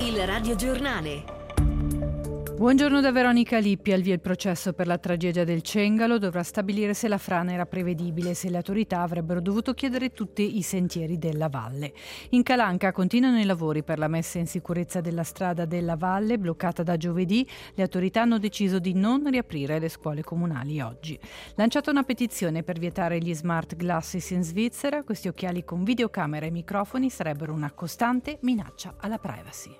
Il radiogiornale. Buongiorno da Veronica Lippi. Al via il processo per la tragedia del Cengalo. Dovrà stabilire se la frana era prevedibile e se le autorità avrebbero dovuto chiudere tutti i sentieri della valle. In Calanca continuano i lavori per la messa in sicurezza della strada della valle, bloccata da giovedì. Le autorità hanno deciso di non riaprire le scuole comunali oggi. Lanciata una petizione per vietare gli smart glasses in Svizzera. Questi occhiali con videocamera e microfoni sarebbero una costante minaccia alla privacy.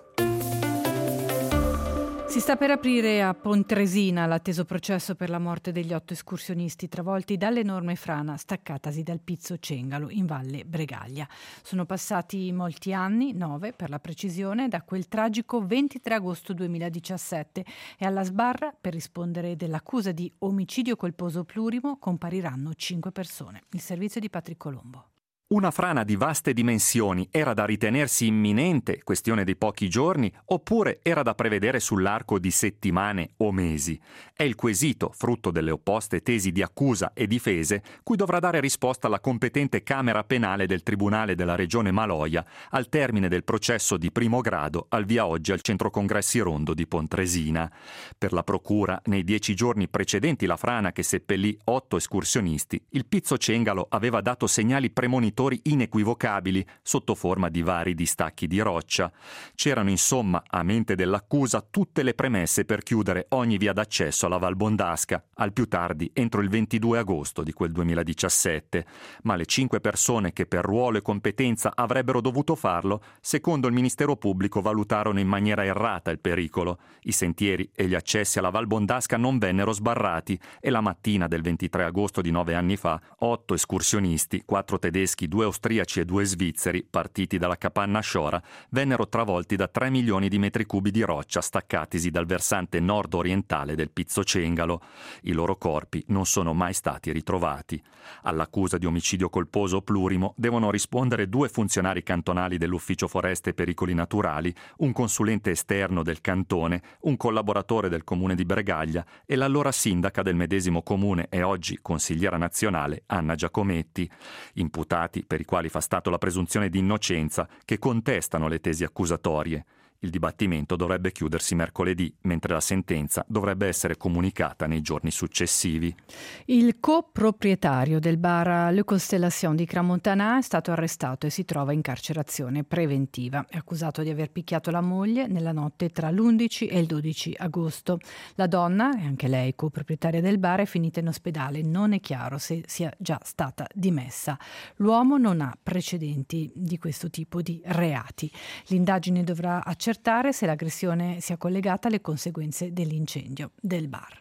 Si sta per aprire a Pontresina l'atteso processo per la morte degli 8 escursionisti travolti dall'enorme frana staccatasi dal Pizzo Cengalo in Valle Bregaglia. Sono passati molti anni, 9 per la precisione, da quel tragico 23 agosto 2017 e alla sbarra, per rispondere dell'accusa di omicidio colposo plurimo, compariranno 5 persone. Il servizio di Patrick Colombo. Una frana di vaste dimensioni era da ritenersi imminente, questione di pochi giorni, oppure era da prevedere sull'arco di settimane o mesi? È il quesito, frutto delle opposte tesi di accusa e difese, cui dovrà dare risposta la competente Camera Penale del Tribunale della Regione Maloja al termine del processo di primo grado al via oggi al Centro Congressi Rondo di Pontresina. Per la Procura, nei 10 giorni precedenti la frana che seppellì 8 escursionisti, il Pizzo Cengalo aveva dato segnali premonitori inequivocabili sotto forma di vari distacchi di roccia. C'erano insomma, a mente dell'accusa, tutte le premesse per chiudere ogni via d'accesso alla Val Bondasca, al più tardi entro il 22 agosto di quel 2017. Ma le 5 persone che per ruolo e competenza avrebbero dovuto farlo, secondo il Ministero Pubblico valutarono in maniera errata il pericolo. I sentieri e gli accessi alla Val Bondasca non vennero sbarrati e la mattina del 23 agosto di 9 anni fa, 8 escursionisti, 4 tedeschi, 2 austriaci e 2 svizzeri, partiti dalla capanna Sciora, vennero travolti da 3 milioni di metri cubi di roccia staccatisi dal versante nord-orientale del Pizzo Cengalo. I loro corpi non sono mai stati ritrovati. All'accusa di omicidio colposo plurimo devono rispondere 2 funzionari cantonali dell'Ufficio Foreste e Pericoli Naturali, un consulente esterno del cantone, un collaboratore del comune di Bregaglia e l'allora sindaca del medesimo comune e oggi consigliera nazionale Anna Giacometti. Imputati per i quali fa stato la presunzione di innocenza, che contestano le tesi accusatorie. Il dibattimento dovrebbe chiudersi mercoledì, mentre la sentenza dovrebbe essere comunicata nei giorni successivi. Il coproprietario del bar Le Constellation di Crans-Montana è stato arrestato e si trova in carcerazione preventiva. È accusato di aver picchiato la moglie nella notte tra l'11 e il 12 agosto. La donna, e anche lei coproprietaria del bar, è finita in ospedale. Non è chiaro se sia già stata dimessa. L'uomo non ha precedenti di questo tipo di reati. L'indagine dovrà accertare se l'aggressione sia collegata alle conseguenze dell'incendio del bar.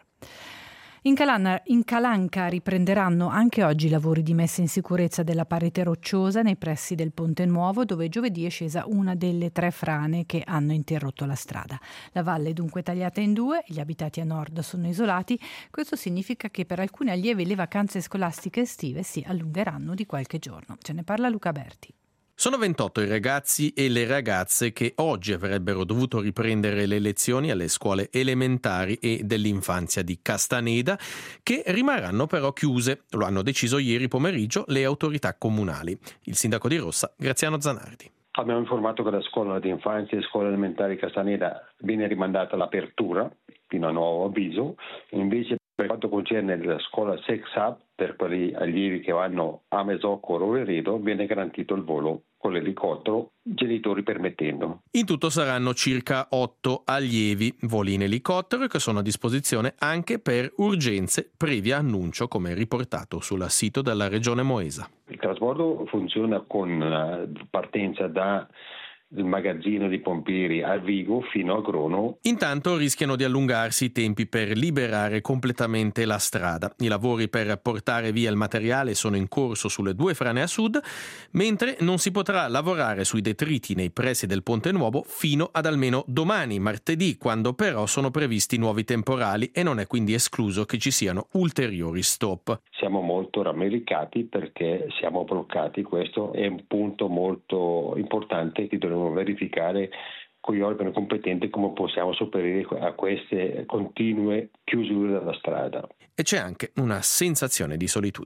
In Calanca riprenderanno anche oggi i lavori di messa in sicurezza della parete rocciosa nei pressi del Ponte Nuovo, dove giovedì è scesa una delle 3 frane che hanno interrotto la strada. La valle è dunque tagliata in 2, gli abitati a nord sono isolati. Questo significa che per alcuni allievi le vacanze scolastiche estive si allungheranno di qualche giorno. Ce ne parla Luca Berti. Sono 28 i ragazzi e le ragazze che oggi avrebbero dovuto riprendere le lezioni alle scuole elementari e dell'infanzia di Castaneda, che rimarranno però chiuse. Lo hanno deciso ieri pomeriggio le autorità comunali. Il sindaco di Rossa, Graziano Zanardi. Abbiamo informato che la scuola di infanzia e scuola elementare Castaneda viene rimandata all'apertura fino a nuovo avviso. Invece, per quanto concerne la scuola Sex Hub, per quegli allievi che vanno a Mesocco o Roveredo, viene garantito il volo con l'elicottero, genitori permettendo. In tutto saranno circa 8 allievi, voli in elicottero che sono a disposizione anche per urgenze previa annuncio, come riportato sul sito della Regione Moesa. Il trasporto funziona con partenza da il magazzino di pompieri a Vigo fino a Grono. Intanto rischiano di allungarsi i tempi per liberare completamente la strada. I lavori per portare via il materiale sono in corso sulle 2 frane a sud, mentre non si potrà lavorare sui detriti nei pressi del Ponte Nuovo fino ad almeno domani, martedì, quando però sono previsti nuovi temporali e non è quindi escluso che ci siano ulteriori stop. Siamo molto rammaricati perché siamo bloccati. Questo è un punto molto importante che dobbiamo verificare con gli organi competenti come possiamo sopperire a queste continue chiusure della strada. E c'è anche una sensazione di solitudine.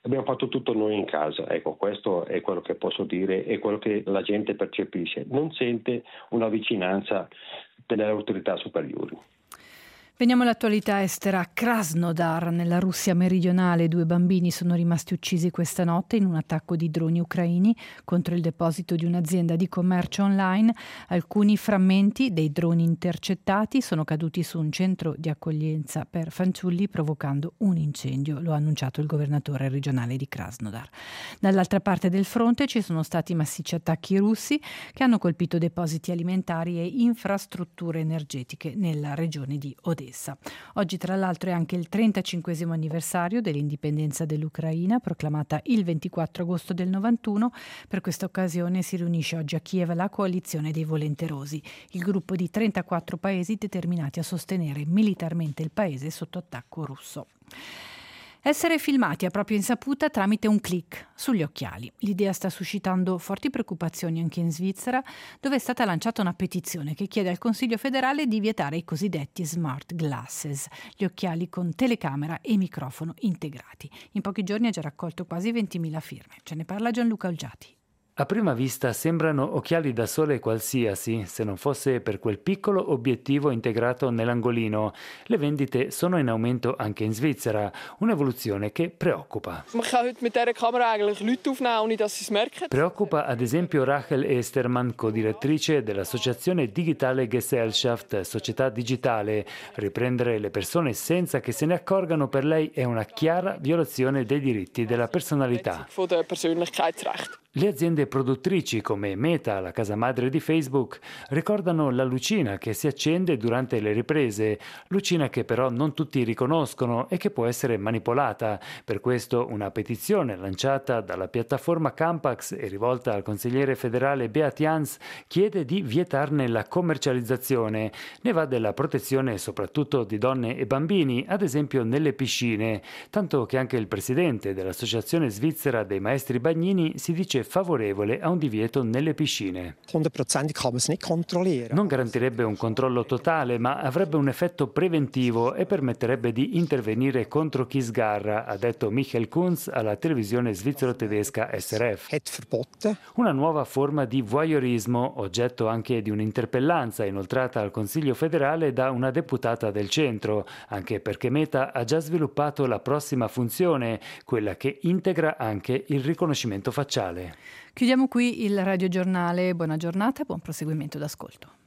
abbiamo fatto tutto noi in casa. Ecco, questo è quello che posso dire e quello che la gente percepisce. Non sente una vicinanza delle autorità superiori. Veniamo all'attualità estera. A Krasnodar, nella Russia meridionale, 2 bambini sono rimasti uccisi questa notte in un attacco di droni ucraini contro il deposito di un'azienda di commercio online. Alcuni frammenti dei droni intercettati sono caduti su un centro di accoglienza per fanciulli, provocando un incendio, lo ha annunciato il governatore regionale di Krasnodar. Dall'altra parte del fronte ci sono stati massicci attacchi russi che hanno colpito depositi alimentari e infrastrutture energetiche nella regione di Odessa. Oggi, tra l'altro, è anche il 35° anniversario dell'indipendenza dell'Ucraina, proclamata il 24 agosto del 91. Per questa occasione si riunisce oggi a Kiev la coalizione dei volenterosi, il gruppo di 34 paesi determinati a sostenere militarmente il paese sotto attacco russo. Essere filmati a propria insaputa tramite un click sugli occhiali. L'idea sta suscitando forti preoccupazioni anche in Svizzera, dove è stata lanciata una petizione che chiede al Consiglio federale di vietare i cosiddetti smart glasses, gli occhiali con telecamera e microfono integrati. In pochi giorni ha già raccolto quasi 20.000 firme. Ce ne parla Gianluca Olgiati. A prima vista sembrano occhiali da sole qualsiasi, se non fosse per quel piccolo obiettivo integrato nell'angolino. Le vendite sono in aumento anche in Svizzera, un'evoluzione che preoccupa. Preoccupa ad esempio Rachel Estermann, co-direttrice dell'associazione Digitale Gesellschaft, società digitale. Riprendere le persone senza che se ne accorgano per lei è una chiara violazione dei diritti della personalità. Le aziende produttrici come Meta, la casa madre di Facebook, ricordano la lucina che si accende durante le riprese, lucina che però non tutti riconoscono e che può essere manipolata. Per questo una petizione lanciata dalla piattaforma Campax e rivolta al consigliere federale Beat Jans chiede di vietarne la commercializzazione. Ne va della protezione soprattutto di donne e bambini, ad esempio nelle piscine, tanto che anche il presidente dell'Associazione Svizzera dei Maestri Bagnini si dice favorevole a un divieto nelle piscine. 100% non garantirebbe un controllo totale, ma avrebbe un effetto preventivo e permetterebbe di intervenire contro chi sgarra, ha detto Michael Kunz alla televisione svizzero-tedesca SRF. Una nuova forma di voyeurismo, oggetto anche di un'interpellanza inoltrata al Consiglio federale da una deputata del centro, anche perché Meta ha già sviluppato la prossima funzione, quella che integra anche il riconoscimento facciale. Chiudiamo qui il radiogiornale. Buona giornata e buon proseguimento d'ascolto.